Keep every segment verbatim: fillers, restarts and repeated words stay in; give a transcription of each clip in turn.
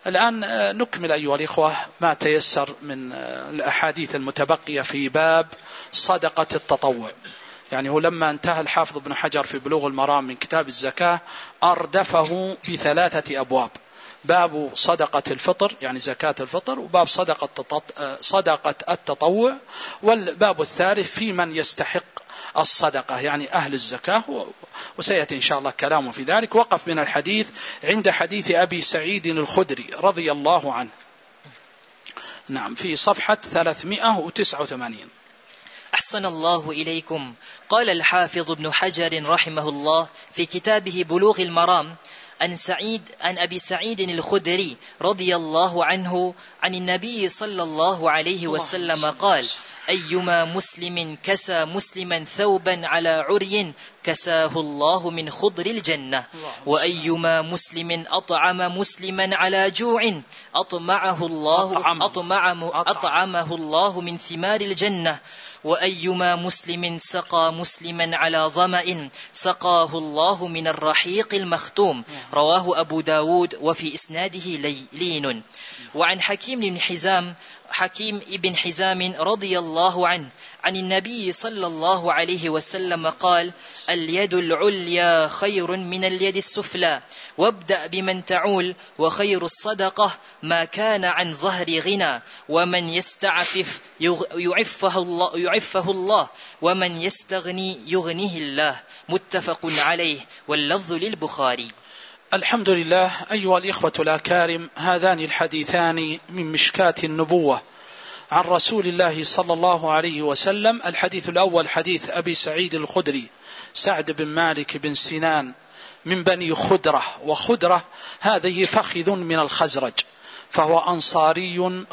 الآن نكمل أيها الإخوة ما تيسر من الأحاديث المتبقية في باب صدقة التطوع. يعني هو لما انتهى الحافظ ابن حجر في بلوغ المرام من كتاب الزكاة أردفه بثلاثة أبواب: باب صدقة الفطر يعني زكاة الفطر، وباب صدقة صدقة التطوع، والباب الثالث في من يستحق الصدقة يعني أهل الزكاة، وسيأتي إن شاء الله كلامه في ذلك. وقف من الحديث عند حديث أبي سعيد الخدري رضي الله عنه، نعم، في صفحة ثلاثمائة وتسعة وثمانين. أحسن الله إليكم. قال الحافظ ابن حجر رحمه الله في كتابه بلوغ المرام عن سعيد عن أبي سعيد الخدري رضي الله عنه عن النبي صلى الله عليه وسلم قال: أيما مسلم كسى مسلما ثوبا على عري كساه الله من خضر الجنة، وأيما مسلم أطعم مسلما على جوع أطمعه الله أطمعه, أطعمه الله من ثمار الجنة، وأيما مسلم سقى مسلما على ظمأ سقاه الله من الرحيق المختوم. رواه أبو داود وفي إسناده لين. وعن حكيم بن حزام حكيم ابن حزام رضي الله عنه عن النبي صلى الله عليه وسلم قال: اليد العليا خير من اليد السفلى، وابدأ بمن تعول، وخير الصدقة ما كان عن ظهر غنى، ومن يستعفف يعفه الله, يعفه الله ومن يستغني يغنيه الله. متفق عليه، واللفظ للبخاري. الحمد لله. أيها الإخوة الأكارم، هذان الحديثان من مشكاة النبوة عن رسول الله صلى الله عليه وسلم. الحديث الأول حديث أبي سعيد الخدري سعد بن مالك بن سنان من بني خدرة، وخدرة هذه فخذ من الخزرج، فهو أنصاري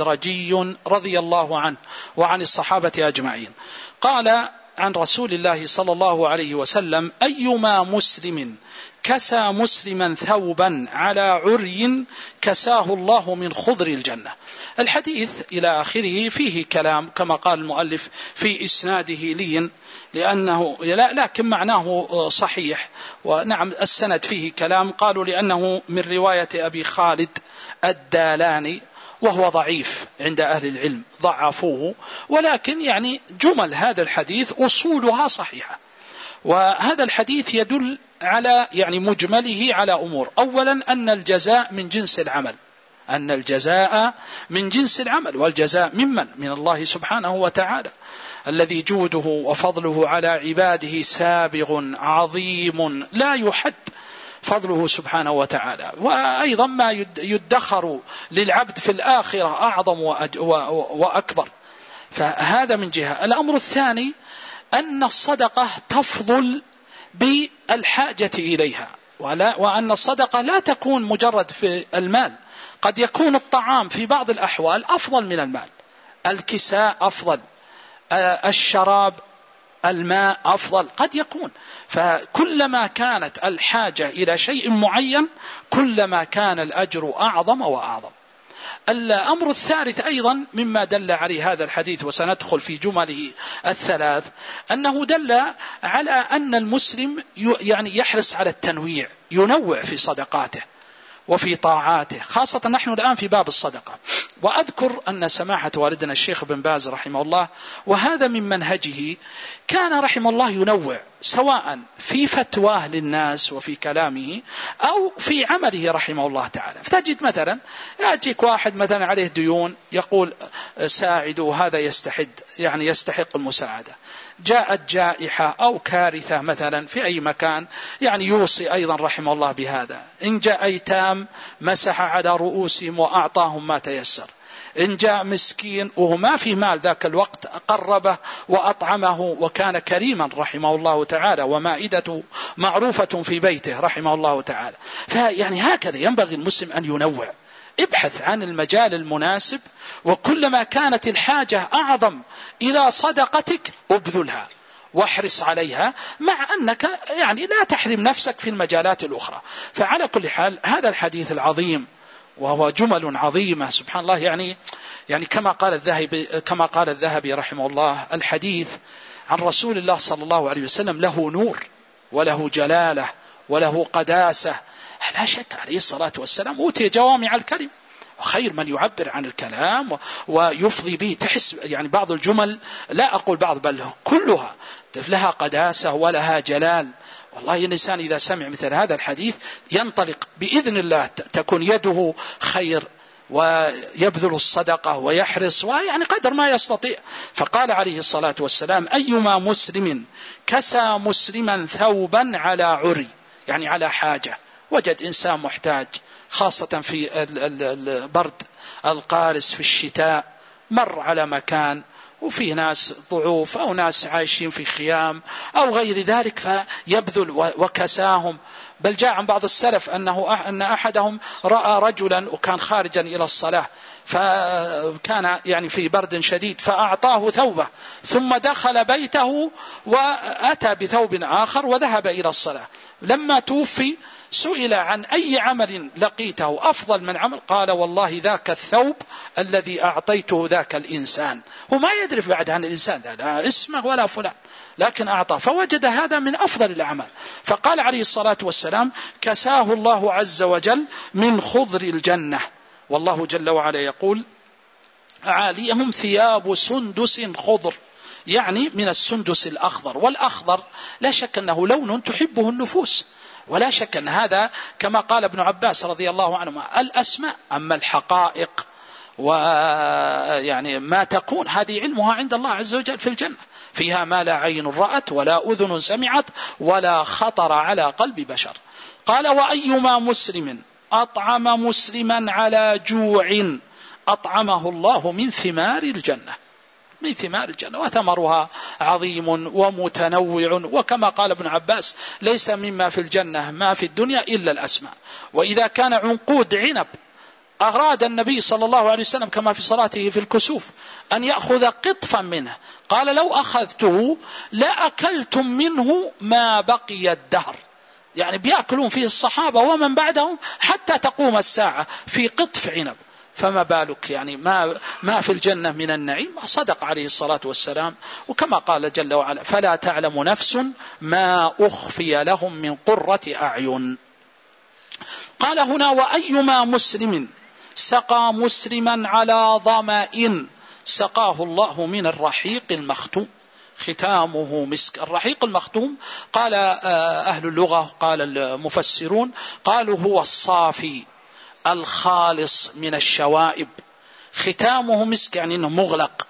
خزرجي رضي الله عنه وعن الصحابة أجمعين. قال عن رسول الله صلى الله عليه وسلم: أيما مسلم كسى مسلما ثوبا على عري كساه الله من خضر الجنة. الحديث إلى آخره فيه كلام كما قال المؤلف في إسناده لين، لأنه لا لكن معناه صحيح. ونعم السند فيه كلام، قالوا لأنه من رواية أبي خالد الدالاني وهو ضعيف عند أهل العلم، ضعفوه، ولكن يعني جمل هذا الحديث أصولها صحيحة. وهذا الحديث يدل على يعني مجمله على أمور: أولا أن الجزاء من جنس العمل، أن الجزاء من جنس العمل، والجزاء ممن؟ من الله سبحانه وتعالى الذي جوده وفضله على عباده سابغ عظيم لا يحد فضله سبحانه وتعالى. وأيضا ما يدخر للعبد في الآخرة أعظم وأكبر. فهذا من جهة. الأمر الثاني أن الصدقة تفضل بالحاجة إليها، وأن الصدقة لا تكون مجرد في المال، قد يكون الطعام في بعض الأحوال أفضل من المال، الكساء أفضل، الشراب الماء أفضل قد يكون. فكلما كانت الحاجة إلى شيء معين كلما كان الأجر أعظم وأعظم. الأمر الثالث أيضا مما دل عليه هذا الحديث، وسندخل في جمله الثلاث، أنه دل على أن المسلم يعني يحرص على التنويع، ينوع في صدقاته وفي طاعاته، خاصة نحن الآن في باب الصدقة. وأذكر أن سماحة والدنا الشيخ بن باز رحمه الله، وهذا من منهجه، كان رحمه الله ينوع سواء في فتواه للناس وفي كلامه أو في عمله رحمه الله تعالى. فتجد مثلا يأتيك واحد مثلا عليه ديون يقول ساعدوا، هذا يستحد يعني يستحق المساعدة. جاءت جائحة أو كارثة مثلا في أي مكان يعني يوصي أيضا رحمه الله بهذا. إن جاء أيتام مسح على رؤوسهم وأعطاهم ما تيسر. إن جاء مسكين وهو ما في مال ذاك الوقت قربه وأطعمه، وكان كريما رحمه الله تعالى، ومائدته معروفة في بيته رحمه الله تعالى. فيعني هكذا ينبغي المسلم أن ينوع، ابحث عن المجال المناسب، وكلما كانت الحاجة أعظم إلى صدقتك أبذلها واحرص عليها، مع أنك يعني لا تحرم نفسك في المجالات الأخرى. فعلى كل حال هذا الحديث العظيم وهو جمل عظيمة سبحان الله، يعني يعني كما قال الذهبي كما قال الذهبي رحمه الله: الحديث عن رسول الله صلى الله عليه وسلم له نور وله جلالة وله قداسة لا شك عليه الصلاة والسلام أوتي جوامع الكلم، وخير من يعبر عن الكلام ويفضي به. تحس يعني بعض الجمل، لا أقول بعض بل كلها لها قداسة ولها جلال. والله الإنسان إذا سمع مثل هذا الحديث ينطلق بإذن الله، تكون يده خير ويبذل الصدقة ويحرص ويعني قدر ما يستطيع. فقال عليه الصلاة والسلام: أيما مسلم كسى مسلما ثوبا على عري، يعني على حاجة، وجد إنسان محتاج خاصة في البرد القارس في الشتاء، مر على مكان وفيه ناس ضعوف أو ناس عايشين في خيام أو غير ذلك فيبذل وكساهم. بل جاء عن بعض السلف أنه أن أحدهم رأى رجلا وكان خارجا إلى الصلاة، فكان يعني في برد شديد فأعطاه ثوبه، ثم دخل بيته وأتى بثوب آخر وذهب إلى الصلاة. لما توفي سئل عن أي عمل لقيته أفضل من عمل، قال: والله ذاك الثوب الذي أعطيته ذاك الإنسان. وما يدري بعد عن الإنسان ذا لا اسمه ولا فلان، لكن أعطاه، فوجد هذا من أفضل الأعمال. فقال عليه الصلاة والسلام: كساه الله عز وجل من خضر الجنة. والله جل وعلا يقول: عاليهم ثياب سندس خضر، يعني من السندس الأخضر. والأخضر لا شك أنه لون تحبه النفوس، ولا شك أن هذا كما قال ابن عباس رضي الله عنهما: الأسماء. أما الحقائق ويعني ما تكون هذه علمها عند الله عز وجل في الجنة، فيها ما لا عين رأت ولا أذن سمعت ولا خطر على قلب بشر. قال: وأيما مسلم أطعم مسلما على جوع أطعمه الله من ثمار الجنة، من ثمار الجنة، وثمرها عظيم ومتنوع. وكما قال ابن عباس: ليس مما في الجنة ما في الدنيا إلا الأسماء. وإذا كان عنقود عنب أراد النبي صلى الله عليه وسلم كما في صلاته في الكسوف أن يأخذ قطفا منه، قال: لو أخذته لأكلتم منه ما بقي الدهر. يعني بيأكلون فيه الصحابة ومن بعدهم حتى تقوم الساعة في قطف عنب، فما بالك يعني ما, ما في الجنة من النعيم. صدق عليه الصلاة والسلام. وكما قال جل وعلا: فلا تعلم نفس ما أخفي لهم من قرة أعين. قال هنا: وأيما مسلم سقى مسلما على ظمأ سقاه الله من الرحيق المختوم ختامه مسك. الرحيق المختوم قال أهل اللغة، قال المفسرون، قالوا هو الصافي الخالص من الشوائب، ختامه مسك، يعني أنه مغلق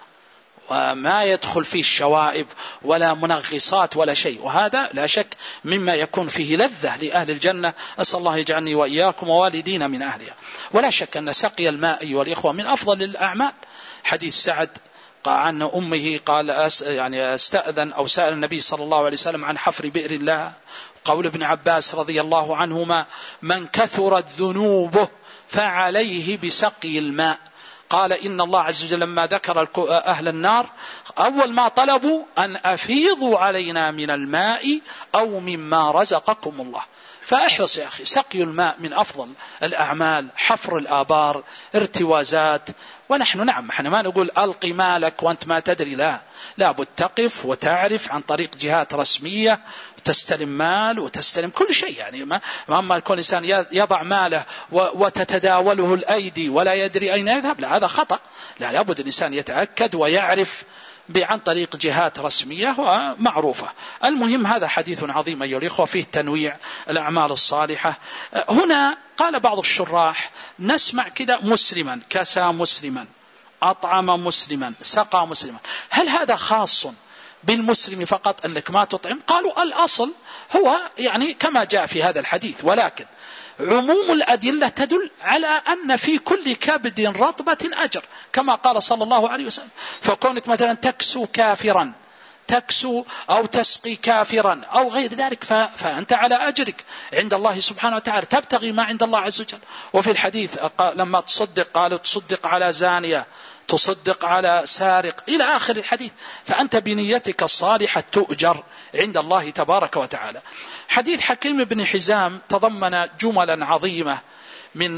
وما يدخل فيه الشوائب ولا منغصات ولا شيء. وهذا لا شك مما يكون فيه لذة لأهل الجنة. أسأل الله يجعلني وإياكم ووالدينا من أهلها. ولا شك أن سقي الماء أيها الإخوة من أفضل الأعمال. حديث سعد عن أمه قال أس يعني استأذن أو سأل النبي صلى الله عليه وسلم عن حفر بئر الله. قول ابن عباس رضي الله عنهما: من كثرت ذنوبه فعليه بسقي الماء. قال: إن الله عز وجل لما ذكر أهل النار أول ما طلبوا أن أفيضوا علينا من الماء أو مما رزقكم الله. فاحرص يا أخي، سقي الماء من أفضل الأعمال، حفر الآبار، ارتوازات. ونحن نعم احنا ما نقول ألقي مالك وأنت ما تدري، لا لابد تقف وتعرف عن طريق جهات رسمية، تستلم مال وتستلم كل شيء. يعني ما أما كل إنسان يضع ماله وتتداوله الأيدي ولا يدري أين يذهب، لا هذا خطأ. لا لابد الإنسان يتأكد ويعرف عن طريق جهات رسمية ومعروفة. المهم هذا حديث عظيم أيها الأخوة، فيه تنويع الأعمال الصالحة. هنا قال بعض الشراح: نسمع كده مسلما، كسى مسلما، أطعم مسلما، سقى مسلما، هل هذا خاص بالمسلم فقط أنك ما تطعم؟ قالوا الأصل هو يعني كما جاء في هذا الحديث، ولكن عموم الأدلة تدل على أن في كل كبد رطبة أجر، كما قال صلى الله عليه وسلم. فكونك مثلا تكسو كافرا، تكسو أو تسقي كافرا أو غير ذلك، فأنت على أجرك عند الله سبحانه وتعالى، تبتغي ما عند الله عز وجل. وفي الحديث لما تصدق قالوا تصدق على زانية، تصدق على سارق، إلى آخر الحديث. فأنت بنيتك الصالحة تؤجر عند الله تبارك وتعالى. حديث حكيم بن حزام تضمن جملا عظيمة من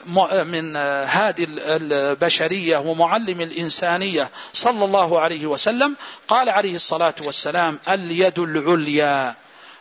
من هادي البشرية ومعلم الإنسانية صلى الله عليه وسلم. قال عليه الصلاة والسلام: اليد العليا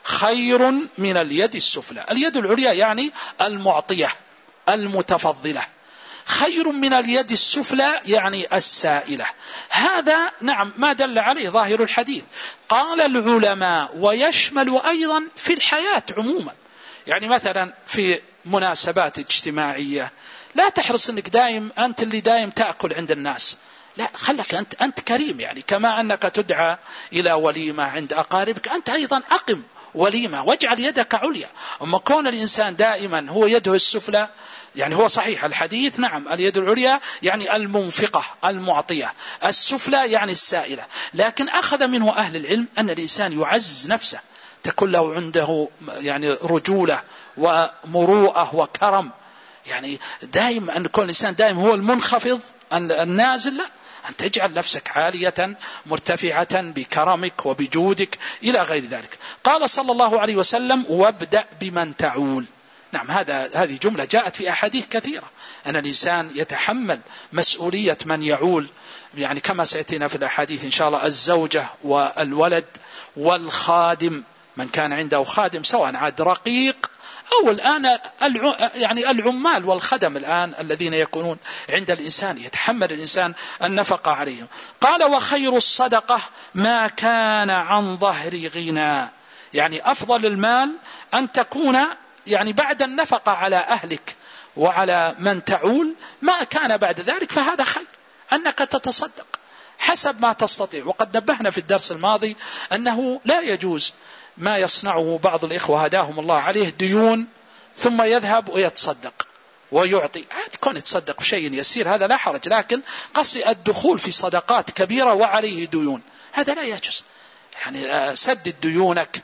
خير من اليد السفلى. اليد العليا يعني المعطية المتفضلة، خير من اليد السفلى يعني السائلة. هذا نعم ما دل عليه ظاهر الحديث. قال العلماء ويشمل أيضا في الحياة عموما، يعني مثلا في مناسبات اجتماعية لا تحرص أنك دائم أنت اللي دائم تأكل عند الناس، لا، خلك أنت, أنت كريم، يعني كما أنك تدعى إلى وليمة عند أقاربك أنت أيضا أقم وليمة واجعل يدك عليا. أما كون الإنسان دائما هو يده السفلى، يعني هو صحيح الحديث نعم اليد العليا يعني المنفقة المعطية، السفلى يعني السائلة، لكن أخذ منه أهل العلم أن الإنسان يعزز نفسه، تكون له عنده يعني رجولة ومروءة وكرم، يعني دائما أن يكون الإنسان دائما هو المنخفض النازل، لا، أن تجعل نفسك عالية مرتفعة بكرمك وبجودك إلى غير ذلك. قال صلى الله عليه وسلم وابدأ بمن تعول. نعم هذا هذه جملة جاءت في أحاديث كثيرة أن الإنسان يتحمل مسؤولية من يعول، يعني كما سيأتينا في الأحاديث إن شاء الله الزوجة والولد والخادم، من كان عنده خادم سواء عاد رقيق أو الآن يعني العمال والخدم الآن الذين يكونون عند الإنسان يتحمل الإنسان النفقة عليهم. قال وخير الصدقة ما كان عن ظهر غنى، يعني أفضل المال أن تكون يعني بعد النفقة على أهلك وعلى من تعول ما كان بعد ذلك فهذا خير، أنك تتصدق حسب ما تستطيع. وقد نبهنا في الدرس الماضي أنه لا يجوز ما يصنعه بعض الإخوة هداهم الله عليه ديون ثم يذهب ويتصدق ويعطي، عاد كون يتصدق بشيء يسير هذا لا حرج، لكن قصي الدخول في صدقات كبيرة وعليه ديون هذا لا يجوز. يعني سدد ديونك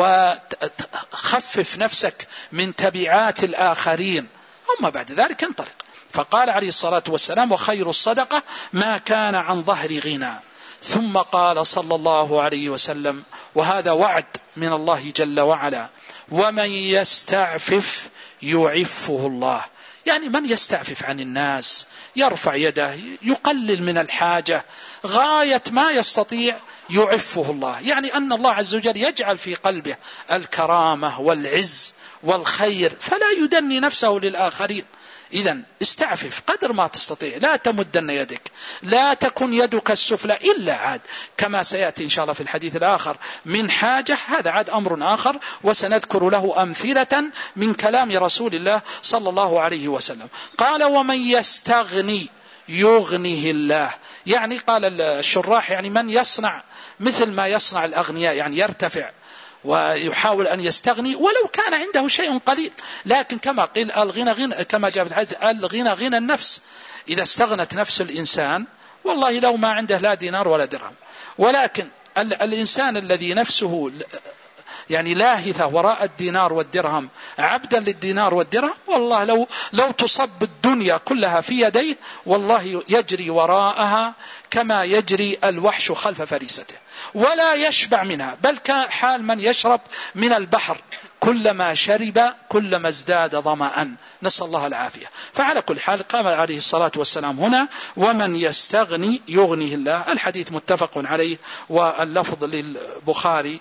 وخفف نفسك من تبعات الآخرين، أما بعد ذلك انطلق. فقال عليه الصلاة والسلام وخير الصدقة ما كان عن ظهر غنى. ثم قال صلى الله عليه وسلم وهذا وعد من الله جل وعلا ومن يستعفف يعفه الله، يعني من يستعفف عن الناس يرفع يده يقلل من الحاجة غاية ما يستطيع يعفه الله، يعني أن الله عز وجل يجعل في قلبه الكرامة والعز والخير فلا يدني نفسه للآخرين. إذن استعفف قدر ما تستطيع، لا تمدن يدك، لا تكن يدك السفلى إلا عاد كما سيأتي إن شاء الله في الحديث الآخر من حاجة، هذا عاد أمر آخر وسنذكر له أمثلة من كلام رسول الله صلى الله عليه وسلم. قال ومن يستغني يغنيه الله، يعني قال الشراح يعني من يصنع مثل ما يصنع الأغنياء، يعني يرتفع ويحاول أن يستغني ولو كان عنده شيء قليل، لكن كما قيل الغنى غنى، كما جاء في الحديث الغنى غنى النفس، إذا استغنت نفس الإنسان والله لو ما عنده لا دينار ولا درهم. ولكن الإنسان الذي نفسه يعني لاهثة وراء الدينار والدرهم عبدا للدينار والدرهم، والله لو لو تصب الدنيا كلها في يديه والله يجري وراءها كما يجري الوحش خلف فريسته ولا يشبع منها، بل كحال من يشرب من البحر كلما شرب كلما ازداد ظمأ، نسأل الله العافية. فعلى كل حال قام عليه الصلاة والسلام هنا ومن يستغني يغنيه الله، الحديث متفق عليه واللفظ للبخاري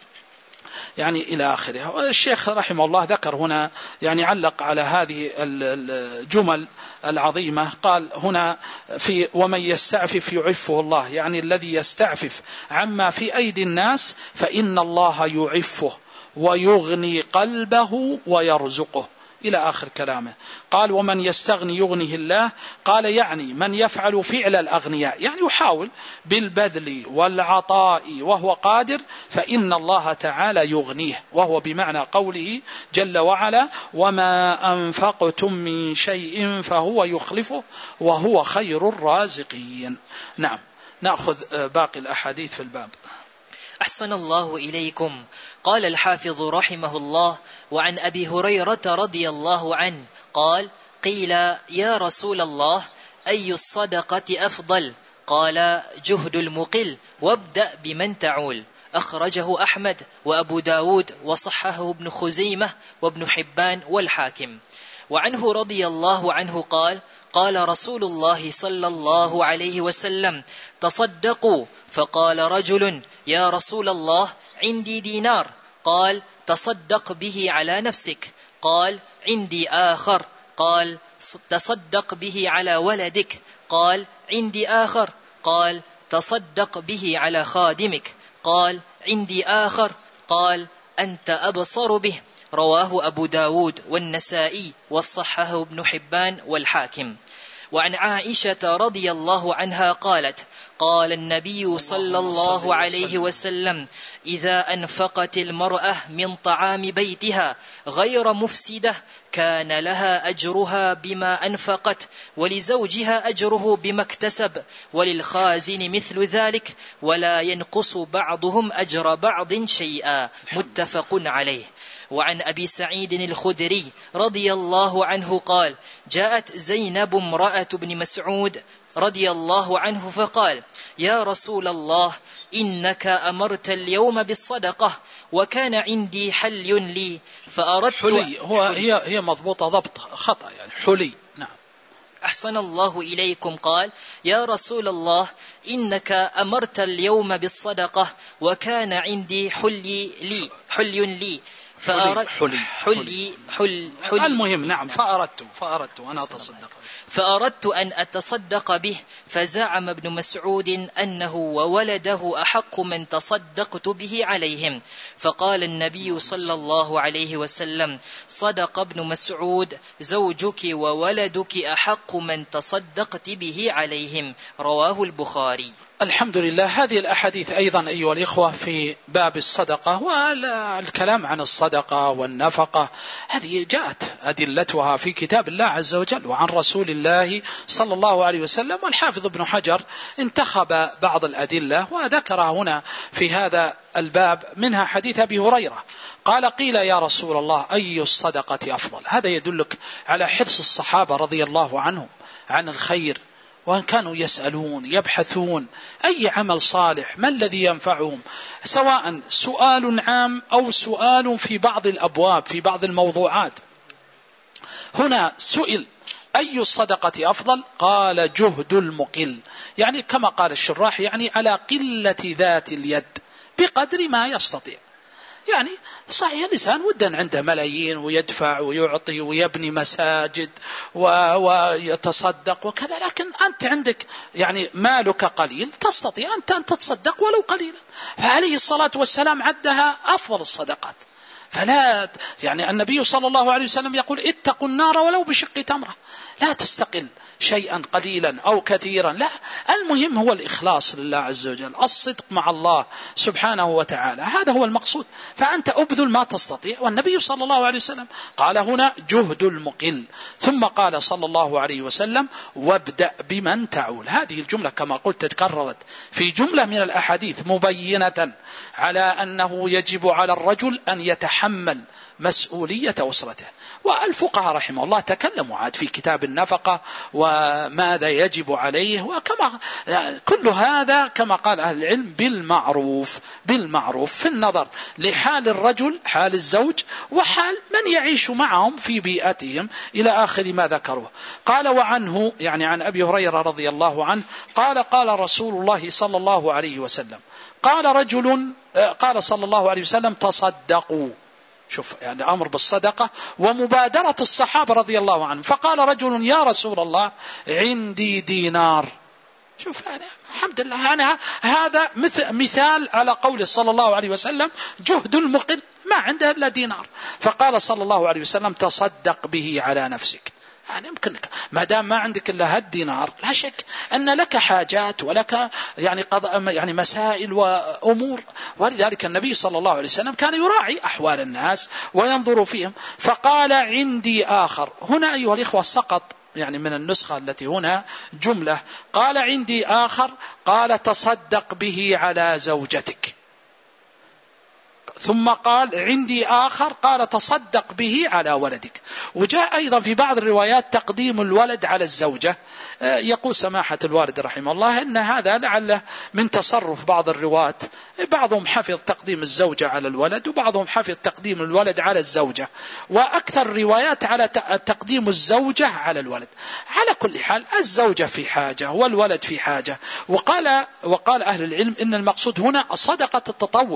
يعني إلى آخره. والشيخ رحمه الله ذكر هنا يعني علق على هذه الجمل العظيمة، قال هنا في ومن يستعفف يعفه الله، يعني الذي يستعفف عما في أيدي الناس فإن الله يعفه ويغني قلبه ويرزقه إلى آخر كلامه. قال ومن يستغني يغنيه الله، قال يعني من يفعل فعل الأغنياء، يعني يحاول بالبذل والعطاء وهو قادر فإن الله تعالى يغنيه، وهو بمعنى قوله جل وعلا وما أنفقتم من شيء فهو يخلفه وهو خير الرازقين. نعم نأخذ باقي الأحاديث في الباب. أحسن الله إليكم. قال الحافظ رحمه الله وعن أبي هريرة رضي الله عنه قال قيل يا رسول الله أي الصدقة أفضل؟ قال جهد المقل وابدأ بمن تعول. أخرجه أحمد وأبو داود وصححه ابن خزيمة وابن حبان والحاكم. وعنه رضي الله عنه قال قال رسول الله صلى الله عليه وسلم تصدقوا. فقال رجل يا رسول الله عندي دينار. قال تصدق به على نفسك. قال عندي آخر. قال تصدق به على ولدك. قال عندي آخر. قال تصدق به على خادمك. قال عندي آخر. قال أنت أبصر به. رواه أبو داود والنسائي والصححه ابن حبان والحاكم. وعن عائشة رضي الله عنها قالت قال النبي صلى الله عليه وسلم إذا أنفقت المرأة من طعام بيتها غير مفسدة كان لها أجرها بما أنفقت ولزوجها أجره بما اكتسب وللخازن مثل ذلك ولا ينقص بعضهم أجر بعض شيئا. متفق عليه. وعن أبي سعيد الخدري رضي الله عنه قال جاءت زينب امرأة بن مسعود رضي الله عنه فقال يا رسول الله إنك أمرت اليوم بالصدقة وكان عندي حلي لي فأردت حلي هو هي هي مضبوطة ضبط خطأ يعني حلي. نعم. أحسن الله إليكم. قال يا رسول الله إنك أمرت اليوم بالصدقة وكان عندي حلي لي حلي لي فأردت حلي حلي حلي حلي المهم. نعم. فأردت فأردت أن أتصدق فأردت أن أتصدق به فزعم ابن مسعود أنه وولده أحق من تصدقت به عليهم. فقال النبي صلى الله عليه وسلم صدق ابن مسعود زوجك وولدك أحق من تصدقت به عليهم. رواه البخاري. الحمد لله. هذه الأحاديث أيضا أيها الإخوة في باب الصدقة والكلام عن الصدقة والنفقة هذه جاءت أدلتها في كتاب الله عز وجل وعن رسول الله صلى الله عليه وسلم. والحافظ ابن حجر انتخب بعض الأدلة وذكرها هنا في هذا الباب منها حديث أبي هريرة قال قيل يا رسول الله أي الصدقة أفضل. هذا يدلك على حرص الصحابة رضي الله عنهم عن الخير وأن كانوا يسألون يبحثون أي عمل صالح ما الذي ينفعهم سواء سؤال عام أو سؤال في بعض الأبواب في بعض الموضوعات. هنا سئل أي الصدقة أفضل قال جهد المقل يعني كما قال الشراح يعني على قلة ذات اليد بقدر ما يستطيع. يعني صحيح الإنسان ودا عنده ملايين ويدفع ويعطي ويبني مساجد ويتصدق وكذا لكن أنت عندك يعني مالك قليل تستطيع أنت أن تتصدق ولو قليلا. فعليه الصلاة والسلام عدها أفضل الصدقات. فلا يعني النبي صلى الله عليه وسلم يقول اتقوا النار ولو بشق تمرة. لا تستقل شيئا قليلا أو كثيرا لا المهم هو الإخلاص لله عز وجل الصدق مع الله سبحانه وتعالى هذا هو المقصود. فأنت أبذل ما تستطيع. والنبي صلى الله عليه وسلم قال هنا جهد المقل ثم قال صلى الله عليه وسلم وابدأ بمن تعول. هذه الجملة كما قلت تكررت في جملة من الأحاديث مبينة على أنه يجب على الرجل أن يتحمل مسؤولية أسرته. والفقهاء رحمه الله تكلموا عاد في كتاب النفقة وماذا يجب عليه وكما كل هذا كما قال أهل العلم بالمعروف بالمعروف في النظر لحال الرجل حال الزوج وحال من يعيش معهم في بيئتهم إلى آخر ما ذكروه. قال وعنه يعني عن أبي هريرة رضي الله عنه قال قال رسول الله صلى الله عليه وسلم قال رجل قال صلى الله عليه وسلم تصدقوا. شوف يعني أمر بالصدقة ومبادرة الصحابة رضي الله عنهم. فقال رجل يا رسول الله عندي دينار. شوف يعني الحمد لله يعني هذا مثال على قوله صلى الله عليه وسلم جهد المقل ما عنده إلا دينار. فقال صلى الله عليه وسلم تصدق به على نفسك. يعني يمكنك ما دام ما عندك إلا هالدينار لا شك أن لك حاجات ولك يعني قضاء يعني مسائل وأمور. ولذلك النبي صلى الله عليه وسلم كان يراعي أحوال الناس وينظر فيهم. فقال عندي آخر. هنا أيها الإخوة سقط يعني من النسخة التي هنا جملة قال عندي آخر قال تصدق به على زوجتك. ثم قال عندي آخر قال تصدق به على ولدك. وجاء أيضا في بعض الروايات تقديم الولد على الزوجة. يقول سماحة الوالد رحمه الله أن هذا لعله من تصرف بعض الرواة. بعضهم حفظ تقديم الزوجة على الولد وبعضهم حفظ تقديم الولد على الزوجة وأكثر الروايات على تقديم الزوجة على الولد. على كل حال الزوجة في حاجة والولد في حاجة. وقال, وقال أهل العلم إن المقصود هنا صدقة التطوع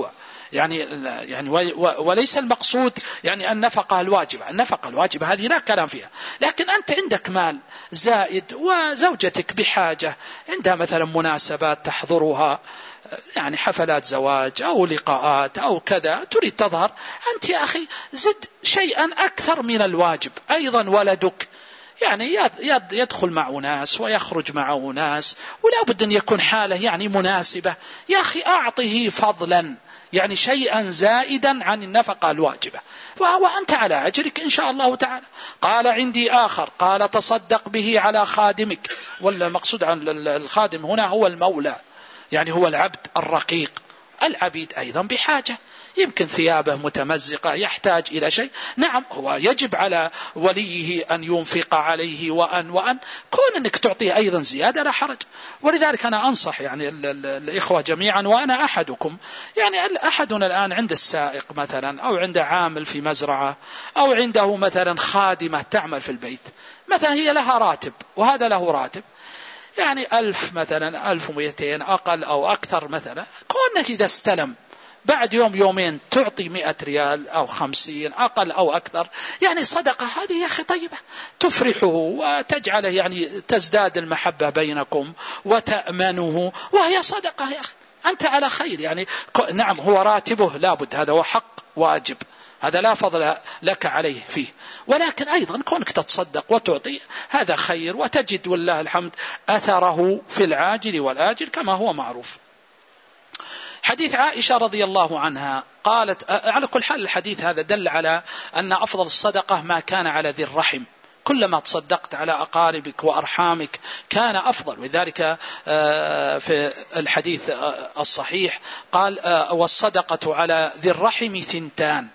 يعني يعني وليس المقصود يعني النفقة الواجبة. النفقة الواجبة هذه لا كلام فيها، لكن أنت عندك مال زائد وزوجتك بحاجة، عندها مثلا مناسبات تحضرها، يعني حفلات زواج أو لقاءات أو كذا تريد تظهر، أنت يا أخي زد شيئا أكثر من الواجب. أيضا ولدك يعني يدخل مع ناس ويخرج مع ناس، ولا بد أن يكون حاله يعني مناسبة، يا أخي أعطه فضلا يعني شيئا زائدا عن النفقة الواجبة، وأنت على أجرك إن شاء الله تعالى. قال عندي آخر، قال تصدق به على خادمك، ولا المقصود عن الخادم هنا هو المولى، يعني هو العبد الرقيق. العبيد أيضا بحاجة، يمكن ثيابه متمزقة يحتاج إلى شيء، نعم هو يجب على وليه أن ينفق عليه وأن وأن كون أنك تعطيه أيضا زيادة لا حرج. ولذلك أنا أنصح يعني الإخوة جميعا وأنا أحدكم، يعني أحدنا الآن عند السائق مثلا، أو عنده عامل في مزرعة، أو عنده مثلا خادمة تعمل في البيت مثلا، هي لها راتب وهذا له راتب، يعني ألف مثلا، ألف ومئتين أقل أو أكثر مثلا، كونك إذا استلم بعد يوم يومين تعطي مئة ريال أو خمسين أقل أو أكثر، يعني صدقة هذه يا أخي طيبة تفرحه وتجعله يعني تزداد المحبة بينكم وتأمنه، وهي صدقة يا أخي، أنت على خير. يعني نعم هو راتبه لابد، هذا هو حق واجب، هذا لا فضل لك عليه فيه، ولكن أيضا كونك تتصدق وتعطي هذا خير، وتجد والله الحمد أثره في العاجل والآجل كما هو معروف. حديث عائشة رضي الله عنها قالت، على كل حال الحديث هذا دل على أن أفضل الصدقة ما كان على ذي الرحم، كلما تصدقت على أقاربك وأرحامك كان أفضل. وذلك في الحديث الصحيح قال والصدقة على ذي الرحم ثنتان،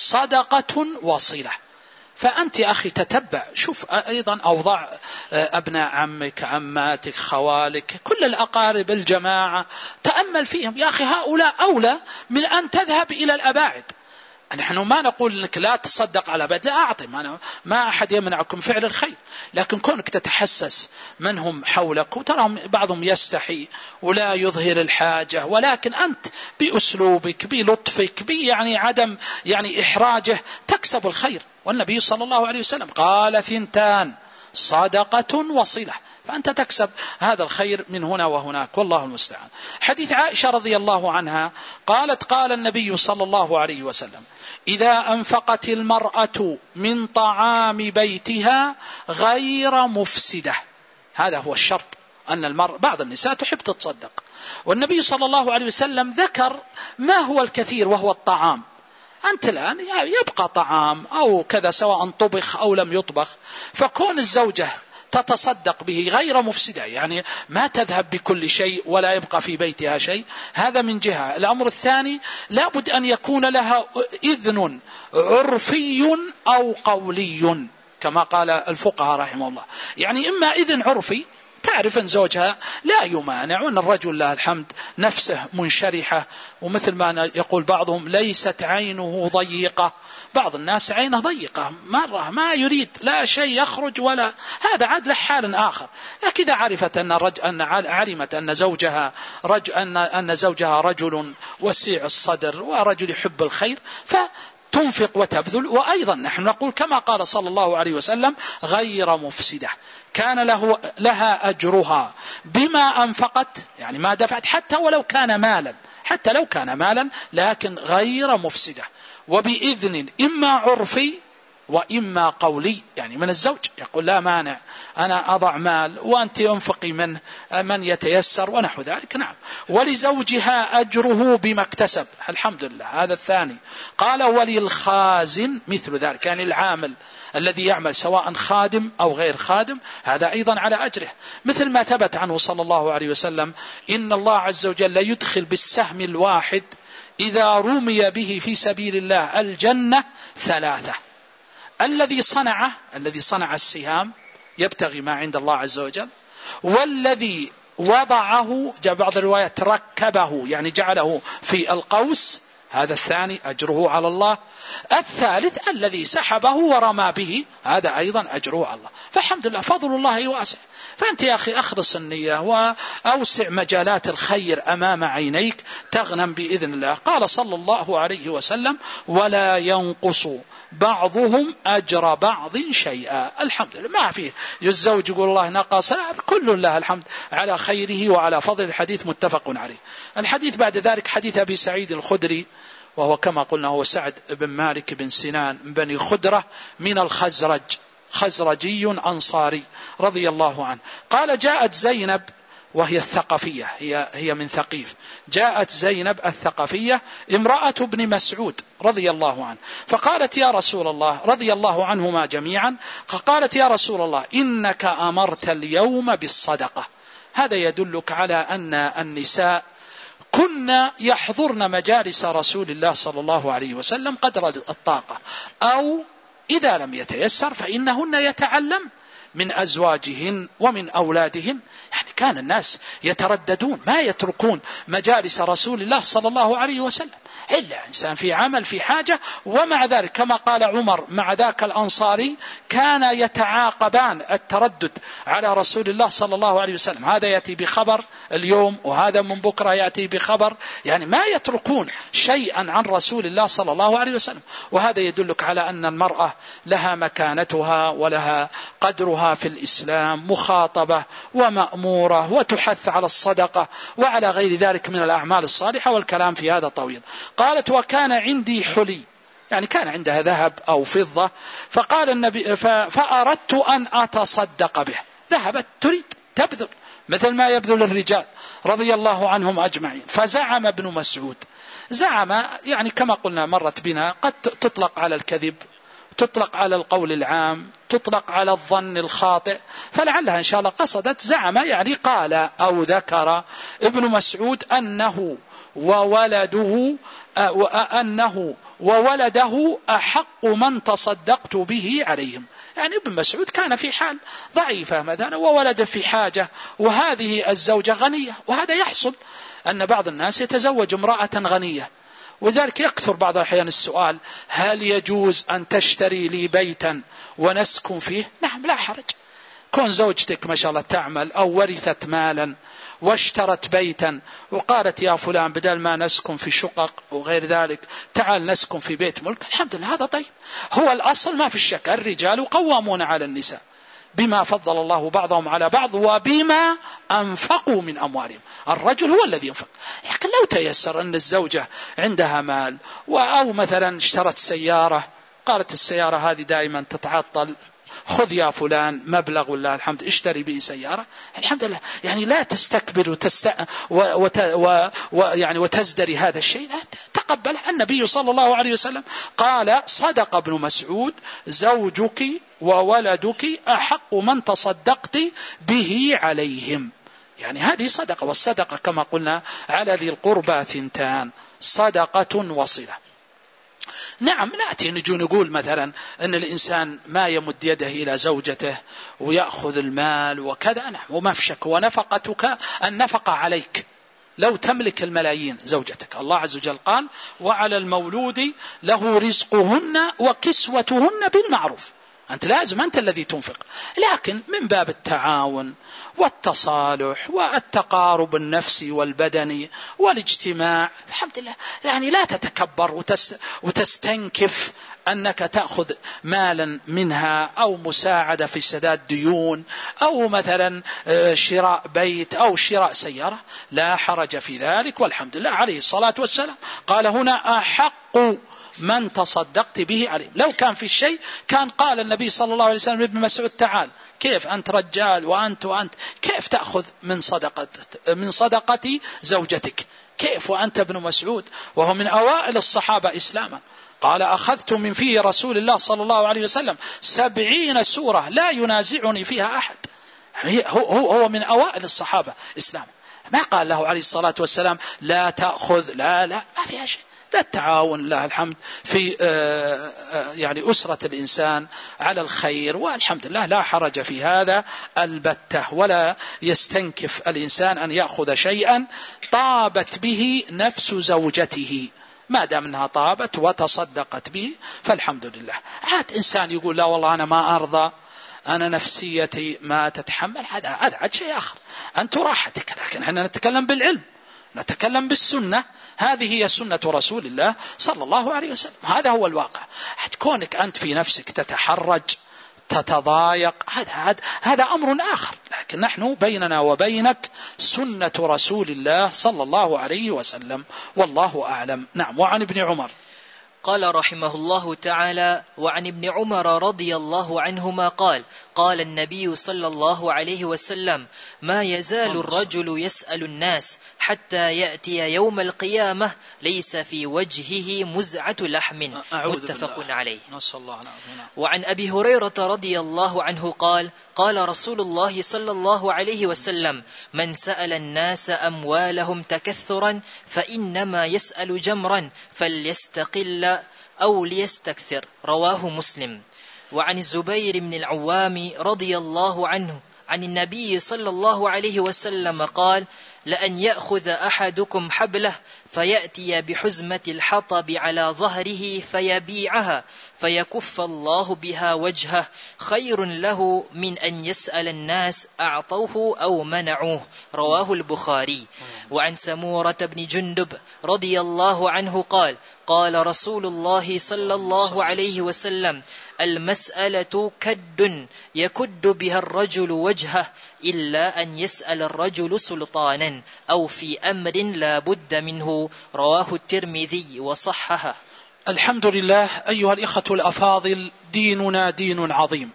صدقة وصلة. فأنت يا أخي تتبع، شوف أيضا أوضاع أبناء عمك، عماتك، خوالك، كل الأقارب، الجماعة، تأمل فيهم يا أخي، هؤلاء أولى من أن تذهب إلى الأباعد. نحن ما نقول لك لا تصدق على بعد، لا أعطي، ما, ما أحد يمنعكم فعل الخير، لكن كونك تتحسس منهم حولك، وتراهم بعضهم يستحي ولا يظهر الحاجة، ولكن أنت بأسلوبك بلطفك بي يعني عدم يعني إحراجه تكسب الخير. والنبي صلى الله عليه وسلم قال ثنتان، صدقة وصلة، فأنت تكسب هذا الخير من هنا وهناك، والله المستعان. حديث عائشة رضي الله عنها قالت قال النبي صلى الله عليه وسلم إذا أنفقت المرأة من طعام بيتها غير مفسدة، هذا هو الشرط، أن المرأة بعض النساء تحب تتصدق، والنبي صلى الله عليه وسلم ذكر ما هو الكثير وهو الطعام. أنت الآن يبقى طعام أو كذا سواء طبخ أو لم يطبخ، فكون الزوجة تتصدق به غير مفسدة، يعني ما تذهب بكل شيء ولا يبقى في بيتها شيء، هذا من جهة. الأمر الثاني لابد أن يكون لها إذن عرفي أو قولي كما قال الفقهاء رحمه الله، يعني إما إذن عرفي تعرف أن زوجها لا يمانع، وأن الرجل له الحمد نفسه منشرحة، ومثل ما يقول بعضهم ليست عينه ضيقة، بعض الناس عينه ضيقة مرة ما يريد لا شيء يخرج ولا، هذا عاد له حال آخر. لكن إذا عرفت أن رج أن علمت أن زوجها رج أن أن زوجها رجل وسيع الصدر ورجل يحب الخير فتنفق وتبذل. وأيضا نحن نقول كما قال صلى الله عليه وسلم غير مفسدة، كان له لها أجرها بما أنفقت، يعني ما دفعت حتى ولو كان مالا، حتى لو كان مالا لكن غير مفسدة، وبإذن إما عرفي وإما قولي، يعني من الزوج يقول لا مانع أنا أضع مال وأنت أنفقي منه من يتيسر ونحو ذلك، نعم. ولزوجها أجره بما اكتسب، الحمد لله، هذا الثاني. قال وللخازن مثل ذلك، يعني العامل الذي يعمل سواء خادم أو غير خادم هذا أيضا على أجره، مثل ما ثبت عنه صلى الله عليه وسلم إن الله عز وجل يدخل بالسهم الواحد إذا رمي به في سبيل الله الجنة ثلاثة، الذي صنعه الذي صنع السهام يبتغي ما عند الله عز وجل، والذي وضعه جاء بعض الروايات ركبه يعني جعله في القوس هذا الثاني أجره على الله. الثالث الذي سحبه ورمى به هذا أيضا أجره على الله. فالحمد لله فضل الله واسع. فأنت يا أخي أخلص النية وأوسع مجالات الخير أمام عينيك تغنم بإذن الله. قال صلى الله عليه وسلم: ولا ينقص بعضهم أجر بعض شيئا. الحمد لله ما فيه الزوج يقول الله نقص، كل الله الحمد على خيره وعلى فضل. الحديث متفق عليه. الحديث بعد ذلك حديث أبي سعيد الخدري، وهو كما قلنا هو سعد بن مالك بن سنان من بني خدرة من الخزرج، خزرجي أنصاري رضي الله عنه. قال: جاءت زينب وهي الثقفية، هي, هي من ثقيف، جاءت زينب الثقفية امرأة ابن مسعود رضي الله عنه، فقالت: يا رسول الله، رضي الله عنهما جميعا، قالت: يا رسول الله، إنك أمرت اليوم بالصدقة. هذا يدلك على أن النساء كنا يحضرن مجالس رسول الله صلى الله عليه وسلم قدر الطاقة، أو إذا لم يتيسر فإنهن يتعلم من أزواجهن ومن أولادهن. يعني كان الناس يترددون ما يتركون مجالس رسول الله صلى الله عليه وسلم إلا إنسان في عمل في حاجة. ومع ذلك كما قال عمر مع ذاك الأنصاري كان يتعاقبان التردد على رسول الله صلى الله عليه وسلم، هذا يأتي بخبر اليوم وهذا من بكرة يأتي بخبر، يعني ما يتركون شيئا عن رسول الله صلى الله عليه وسلم. وهذا يدلك على أن المرأة لها مكانتها ولها قدرها في الإسلام، مخاطبة ومأمورة وتحث على الصدقة وعلى غير ذلك من الأعمال الصالحة، والكلام في هذا طويل. قالت: وكان عندي حلي، يعني كان عندها ذهب أو فضة، فقال النبي فأردت أن أتصدق به. ذهبت تريد تبذل مثل ما يبذل الرجال رضي الله عنهم أجمعين. فزعم ابن مسعود، زعم يعني كما قلنا مرت بنا قد تطلق على الكذب، تطلق على القول العام، تطلق على الظن الخاطئ، فلعلها إن شاء الله قصدت زعم يعني قال أو ذكر ابن مسعود أنه وولده أنه وولده أحق من تصدقت به عليهم. يعني ابن مسعود كان في حال ضعيفة مثلا وولد في حاجة، وهذه الزوجة غنية، وهذا يحصل أن بعض الناس يتزوج امرأة غنية، وذلك يكثر بعض الأحيان السؤال: هل يجوز أن تشتري لي بيتا ونسكن فيه؟ نعم لا حرج. كون زوجتك ما شاء الله تعمل أو ورثت مالا واشترت بيتا وقالت: يا فلان بدل ما نسكن في شقق وغير ذلك تعال نسكن في بيت ملك، الحمد لله هذا طيب. هو الأصل ما في الشك الرجال قوامون على النساء بما فضل الله بعضهم على بعض وبما أنفقوا من أموالهم. الرجل هو الذي ينفق، لكن لو تيسر أن الزوجة عندها مال أو مثلا اشترت سيارة، قالت السيارة هذه دائما تتعطل، خذ يا فلان مبلغ والله الحمد اشتري به سيارة، الحمد لله. يعني لا تستكبر وتست... وت... و... و... يعني وتزدري هذا الشيء، لا تقبله. النبي صلى الله عليه وسلم قال: صدق ابن مسعود، زوجك وولدك أحق من تصدقت به عليهم. يعني هذه صدقة، والصدقة كما قلنا على ذي القربى ثنتان، صدقة وصلة. نعم نأتي نجو نقول مثلا أن الإنسان ما يمد يده إلى زوجته ويأخذ المال وكذا، نعم وما في شك، ونفقتك النفقة عليك لو تملك الملايين زوجتك. الله عز وجل قال: وعلى المولود له رزقهن وكسوتهن بالمعروف. أنت لازم أنت الذي تنفق، لكن من باب التعاون والتصالح والتقارب النفسي والبدني والاجتماع، الحمد لله. يعني لا تتكبر وتستنكف أنك تأخذ مالا منها أو مساعدة في سداد ديون أو مثلا شراء بيت أو شراء سيارة، لا حرج في ذلك. والحمد لله عليه الصلاة والسلام قال هنا: أحق من تصدقت به عليه. لو كان في الشيء كان قال النبي صلى الله عليه وسلم لابن مسعود: تعال، كيف أنت رجال وأنت وأنت كيف تأخذ من صدقة من صدقة زوجتك؟ كيف وأنت ابن مسعود وهو من أوائل الصحابة إسلاما؟ قال: أخذت من فيه رسول الله صلى الله عليه وسلم سبعين سورة لا ينازعني فيها أحد. هو هو من أوائل الصحابة إسلاما، ما قال له عليه الصلاة والسلام: لا تأخذ، لا لا ما فيها شيء. ده التعاون لله الحمد في يعني أسرة الإنسان على الخير، والحمد لله لا حرج في هذا البتة. ولا يستنكف الإنسان أن يأخذ شيئا طابت به نفس زوجته، ما دام أنها طابت وتصدقت به فالحمد لله. عاد إنسان يقول لا والله أنا ما أرضى، أنا نفسيتي ما تتحمل، هذا هذا عاد شيء آخر، أنت راحتك. لكن احنا نتكلم بالعلم، نتكلم بالسنة، هذه هي سنة رسول الله صلى الله عليه وسلم، هذا هو الواقع. كونك أنت في نفسك تتحرج تتضايق هذا هذا أمر آخر، لكن نحن بيننا وبينك سنة رسول الله صلى الله عليه وسلم، والله أعلم. نعم. وعن ابن عمر قال رحمه الله تعالى: وعن ابن عمر رضي الله عنهما قال: قال النبي صلى الله عليه وسلم: ما يزال الرجل يسأل الناس حتى يأتي يوم القيامة ليس في وجهه مزعة لحم. متفق عليه. وعن أبي هريرة رضي الله عنه قال: قال رسول الله صلى الله عليه وسلم: من سأل الناس أموالهم تكثرا فإنما يسأل جمرا فليستقل أو ليستكثر. رواه مسلم. وعن الزبير بن العوام رضي الله عنه عن النبي صلى الله عليه وسلم قال: لأن يأخذ أحدكم حبله فيأتي بحزمة الحطب على ظهره فيبيعها فيكف الله بها وجهه خير له من أن يسأل الناس أعطوه أو منعوه. رواه البخاري. وعن سمورة بن جندب رضي الله عنه قال: قال رسول الله صلى الله عليه وسلم: المسألة كد يكد بها الرجل وجهه إلا أن يسأل الرجل سلطانا أو في أمر لا بد منه. رواه الترمذي وصححه. الحمد لله. أيها الإخوة الأفاضل، ديننا دين عظيم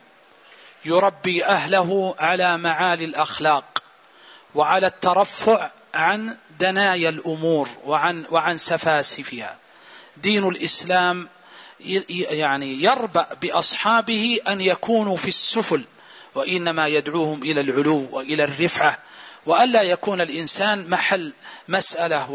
يربي أهله على معالي الأخلاق وعلى الترفع عن دنايا الأمور وعن, وعن سفاسفها. دين الإسلام يعني يربأ بأصحابه أن يكونوا في السفل، وإنما يدعوهم إلى العلو وإلى الرفعة، وألا يكون الإنسان محل مسألة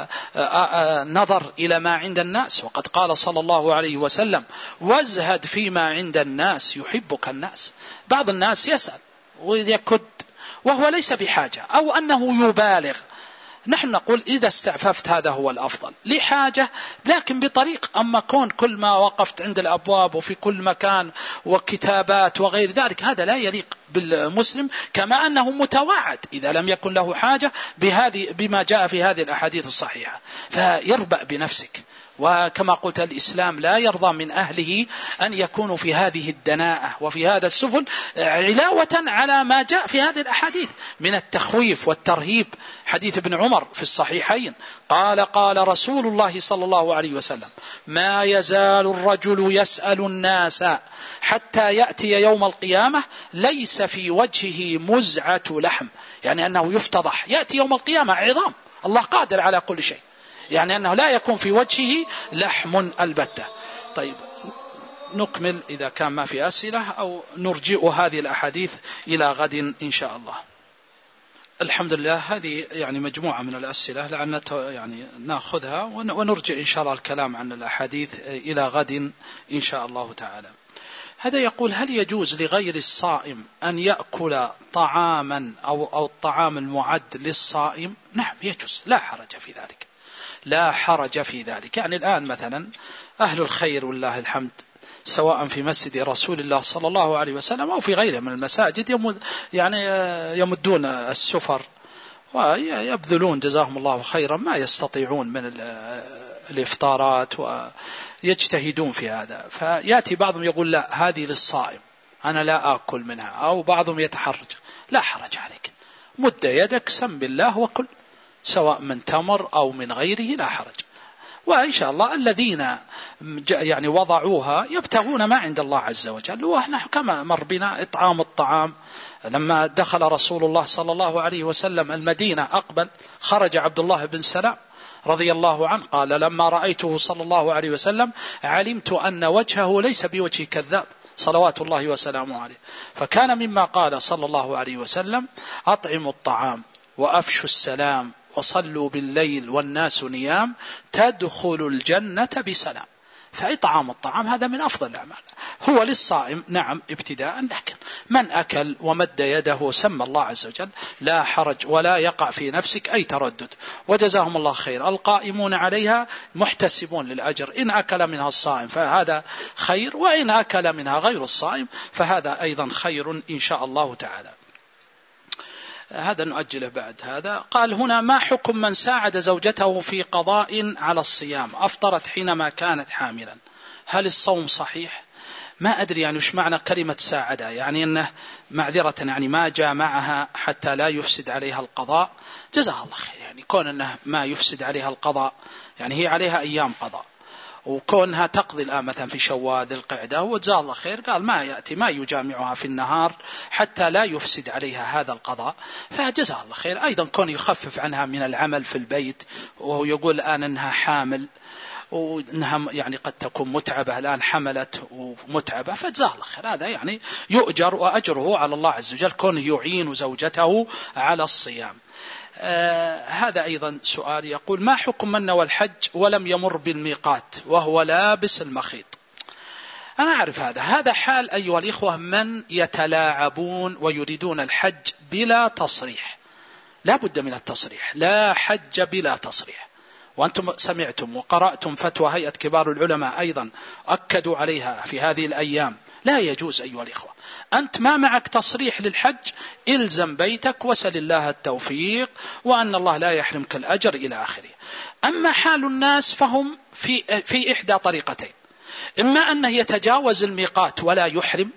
ونظر إلى ما عند الناس. وقد قال صلى الله عليه وسلم: وازهد فيما عند الناس يحبك الناس. بعض الناس يسأل ويكد وهو ليس بحاجة أو أنه يبالغ. نحن نقول إذا استعففت هذا هو الأفضل لحاجة، لكن بطريق. أما كون كل ما وقفت عند الأبواب وفي كل مكان وكتابات وغير ذلك، هذا لا يليق بالمسلم، كما أنه متوعد إذا لم يكن له حاجة بهذه بما جاء في هذه الأحاديث الصحيحة، فيربأ بنفسك. وكما قلت الإسلام لا يرضى من أهله أن يكونوا في هذه الدناءة وفي هذا السفل، علاوة على ما جاء في هذه الأحاديث من التخويف والترهيب. حديث ابن عمر في الصحيحين قال: قال رسول الله صلى الله عليه وسلم: ما يزال الرجل يسأل الناس حتى يأتي يوم القيامة ليس في وجهه مزعة لحم، يعني أنه يفتضح، يأتي يوم القيامة عظام، الله قادر على كل شيء، يعني أنه لا يكون في وجهه لحم البتة. طيب نكمل إذا كان ما في أسئلة، أو نرجئ هذه الأحاديث إلى غد إن شاء الله. الحمد لله. هذه يعني مجموعة من الأسئلة لأن يعني نأخذها ونرجع إن شاء الله الكلام عن الأحاديث إلى غد إن شاء الله تعالى. هذا يقول: هل يجوز لغير الصائم أن يأكل طعاما أو, أو الطعام المعد للصائم؟ نعم يجوز، لا حرج في ذلك، لا حرج في ذلك. يعني الآن مثلا أهل الخير والله الحمد، سواء في مسجد رسول الله صلى الله عليه وسلم أو في غيره من المساجد، يمد يعني يمدون السفر ويبذلون جزاهم الله خيرا ما يستطيعون من الإفطارات ويجتهدون في هذا. فيأتي بعضهم يقول: لا هذه للصائم أنا لا آكل منها، أو بعضهم يتحرج. لا حرج عليك، مد يدك سم بالله وكل، سواء من تمر أو من غيره لا حرج. وإن شاء الله الذين يعني وضعوها يبتغون ما عند الله عز وجل. وإحنا كما مر بنا إطعام الطعام، لما دخل رسول الله صلى الله عليه وسلم المدينة أقبل، خرج عبد الله بن سلام رضي الله عنه قال: لما رأيته صلى الله عليه وسلم علمت أن وجهه ليس بوجه كذاب صلوات الله وسلامه عليه. فكان مما قال صلى الله عليه وسلم: أطعموا الطعام وأفشوا السلام وصلوا بالليل والناس نيام تدخل الجنة بسلام. فإطعام الطعام هذا من أفضل الأعمال. هو للصائم نعم ابتداء، لكن من أكل ومد يده سمى الله عز وجل لا حرج ولا يقع في نفسك أي تردد، وجزاهم الله خير. القائمون عليها محتسبون للأجر، إن أكل منها الصائم فهذا خير، وإن أكل منها غير الصائم فهذا أيضا خير إن شاء الله تعالى. هذا نؤجله بعد هذا. قال هنا: ما حكم من ساعد زوجته في قضاء على الصيام أفطرت حينما كانت حاملا، هل الصوم صحيح؟ ما أدري يعني وش معنى كلمة ساعدة، يعني أنه معذرة يعني ما جاء معها حتى لا يفسد عليها القضاء، جزاها الله خير. يعني كون أنه ما يفسد عليها القضاء، يعني هي عليها أيام قضاء، وكونها تقضي الآن مثلا في شوال ذي القعدة، وجزاه الله خير قال ما يأتي ما يجامعها في النهار حتى لا يفسد عليها هذا القضاء، فجزاه الله خير. أيضا كون يخفف عنها من العمل في البيت، وهو يقول الآن أنها حامل وأنها يعني قد تكون متعبة، الآن حملت ومتعبة، فجزاه الله خير. هذا يعني يؤجر وأجره على الله عز وجل كونه يعين زوجته على الصيام. آه هذا أيضا سؤال يقول: ما حكم من نوى الحج ولم يمر بالميقات وهو لابس المخيط؟ أنا أعرف هذا هذا حال أيها الإخوة من يتلاعبون ويريدون الحج بلا تصريح. لا بد من التصريح، لا حج بلا تصريح. وأنتم سمعتم وقرأتم فتوى هيئة كبار العلماء أيضا أكدوا عليها في هذه الأيام. لا يجوز أيها الإخوة، أنت ما معك تصريح للحج إلزم بيتك وسل الله التوفيق وأن الله لا يحرمك الأجر إلى آخره. أما حال الناس فهم في, في إحدى طريقتين: إما أنه يتجاوز الميقات ولا يحرم،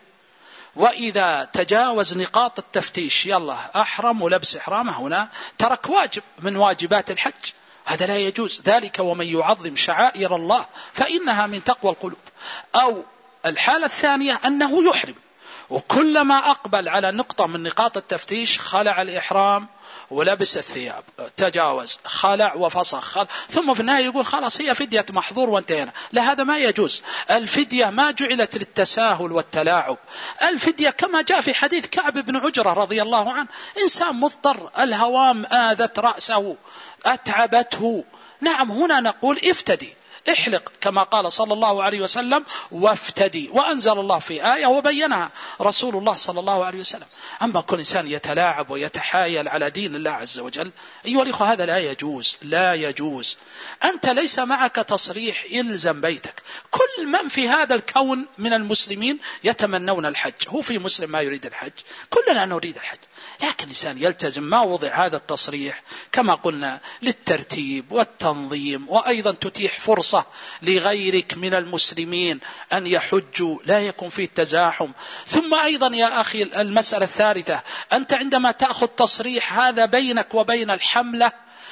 وإذا تجاوز نقاط التفتيش يلا أحرم ولبس إحرامه، هنا ترك واجب من واجبات الحج، هذا لا يجوز. ذلك ومن يعظم شعائر الله فإنها من تقوى القلوب. أو الحالة الثانية أنه يحرم، وكلما أقبل على نقطة من نقاط التفتيش خلع الإحرام ولبس الثياب، تجاوز خلع وفسخ خلع، ثم في النهاية يقول خلاص هي فدية محظور وانتهينا. لا، هذا ما يجوز. الفدية ما جعلت للتساهل والتلاعب، الفدية كما جاء في حديث كعب بن عجرة رضي الله عنه: إنسان مضطر، الهوام آذت رأسه أتعبته، نعم هنا نقول افتدي، احلق كما قال صلى الله عليه وسلم وافتدي، وأنزل الله في آية وبينها رسول الله صلى الله عليه وسلم. أما كل إنسان يتلاعب ويتحايل على دين الله عز وجل أيها الأخوة هذا لا يجوز، لا يجوز. أنت ليس معك تصريح إلزم بيتك. كل من في هذا الكون من المسلمين يتمنون الحج، هو في مسلم ما يريد الحج؟ كلنا نريد الحج، لكن الإنسان يلتزم ما وضع هذا التصريح كما قلنا للترتيب والتنظيم، وأيضا تتيح فرصة لغيرك من المسلمين أن يحجوا، لا يكون فيه تزاحم. ثم أيضا يا أخي المسألة الثالثة: أنت عندما تأخذ تصريح هذا بينك وبين الحملة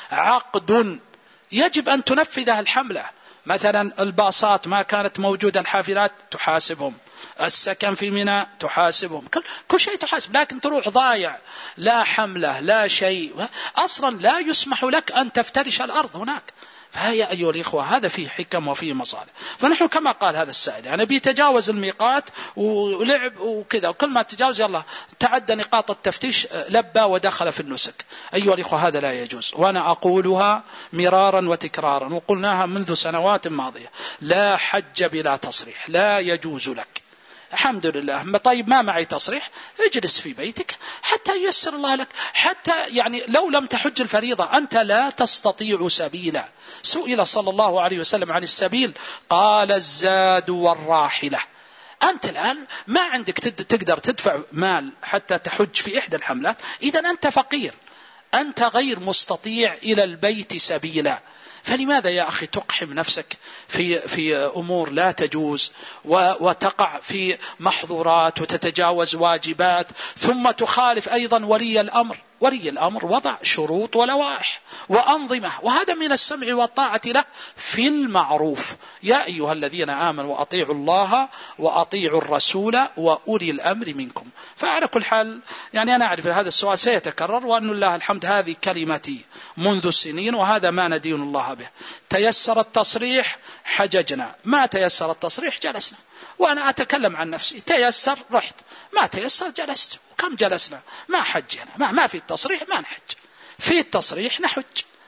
عقد، يجب أن تنفذها الحملة. مثلا الباصات ما كانت موجودة، الحافلات تحاسبهم، السكن في منى تحاسبهم، كل, كل شيء تحاسب، لكن تروح ضايع لا حملة لا شيء، أصلا لا يسمح لك أن تفترش الأرض هناك. فهي أيها الإخوة هذا فيه حكم وفيه مصالح. فنحن كما قال هذا السائل يعني بيتجاوز الميقات ولعب وكذا، وكل ما تجاوز يلا تعدى نقاط التفتيش لبى ودخل في النسك. أيها الإخوة هذا لا يجوز، وأنا أقولها مرارا وتكرارا وقلناها منذ سنوات ماضية: لا حج بلا تصريح، لا يجوز لك. الحمد لله. طيب ما معي تصريح، اجلس في بيتك حتى ييسر الله لك. حتى يعني لو لم تحج الفريضة أنت لا تستطيع سبيلا. سئل صلى الله عليه وسلم عن السبيل قال: الزاد والراحلة. أنت الآن ما عندك تقدر تدفع مال حتى تحج في إحدى الحملات، إذا أنت فقير، أنت غير مستطيع إلى البيت سبيلا. فلماذا يا أخي تقحم نفسك في في أمور لا تجوز، وتقع في محظورات وتتجاوز واجبات، ثم تخالف أيضا ولي الأمر. ولي الأمر وضع شروط ولوائح وأنظمة، وهذا من السمع والطاعة له في المعروف. يا أيها الذين آمنوا أطيعوا الله وأطيعوا الرسول وأولي الأمر منكم. فعلى كل حال يعني أنا أعرف هذا السؤال سيتكرر، وأن الله الحمد هذه كلمتي منذ السنين، وهذا ما ندين الله به. تيسر التصريح حججنا، ما تيسر التصريح جلسنا. وأنا أتكلم عن نفسي، تيسر رحت، ما تيسر جلست. وكم جلسنا ما حجنا، ما, ما في التصريح ما نحج، في التصريح نحج.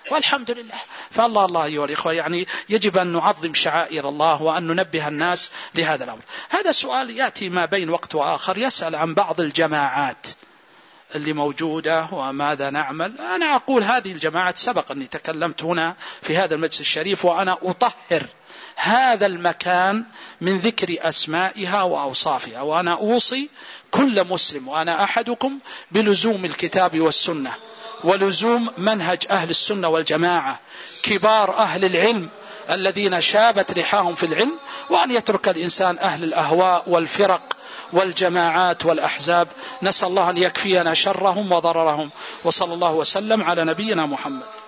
والحمد لله. فالله الله أيها الإخوة، يعني يجب أن نعظم شعائر الله وأن ننبه الناس لهذا الأمر. هذا سؤال يأتي ما بين وقت وآخر، يسأل عن بعض الجماعات اللي موجودة وماذا نعمل. أنا أقول هذه الجماعات سبق أني تكلمت هنا في هذا المجلس الشريف وأنا أطهر هذا المكان من ذكر أسمائها وأوصافها، وأنا أوصي كل مسلم وأنا أحدكم بلزوم الكتاب والسنة ولزوم منهج أهل السنة والجماعة كبار أهل العلم الذين شابت رحاهم في العلم، وأن يترك الإنسان أهل الأهواء والفرق والجماعات والأحزاب. نسأل الله أن يكفينا شرهم وضررهم، وصلى الله وسلم على نبينا محمد.